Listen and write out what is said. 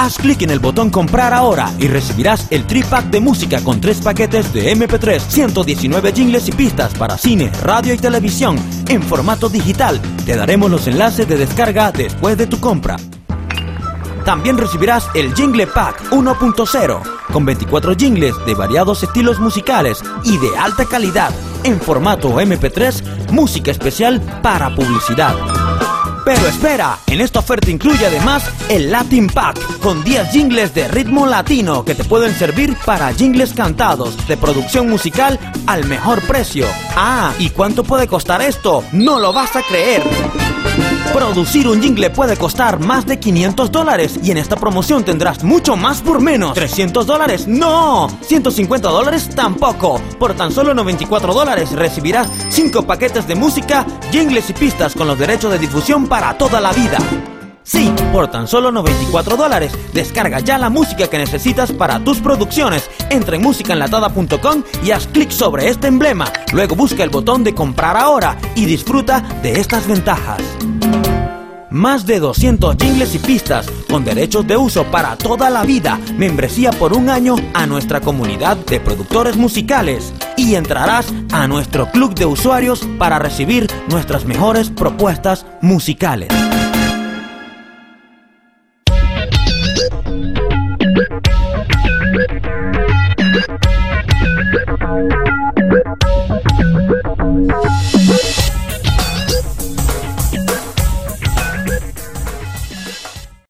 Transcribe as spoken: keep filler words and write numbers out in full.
Haz clic en el botón comprar ahora y recibirás el tri-pack de música con tres paquetes de eme pe tres, ciento diecinueve jingles y pistas para cine, radio y televisión en formato digital. Te daremos los enlaces de descarga después de tu compra. También recibirás el Jingle Pack uno punto cero con veinticuatro jingles de variados estilos musicales y de alta calidad en formato eme pe tres, música especial para publicidad. Pero espera, en esta oferta incluye además el Latin Pack con diez jingles de ritmo latino que te pueden servir para jingles cantados de producción musical al mejor precio. Ah, ¿y cuánto puede costar esto? ¡No lo vas a creer! Producir un jingle puede costar más de quinientos dólares y en esta promoción tendrás mucho más por menos. ¿trescientos dólares? ¡No! ¿ciento cincuenta dólares? Tampoco. Por tan solo noventa y cuatro dólares recibirás cinco paquetes de música, jingles y pistas con los derechos de difusión para toda la vida. Sí, por tan solo noventa y cuatro dólares. Descarga ya la música que necesitas para tus producciones. Entra en música enlatada punto com y haz clic sobre este emblema. Luego busca el botón de comprar ahora y disfruta de estas ventajas. Más de doscientos jingles y pistas con derechos de uso para toda la vida, membresía por un año a nuestra comunidad de productores musicales y entrarás a nuestro club de usuarios para recibir nuestras mejores propuestas musicales.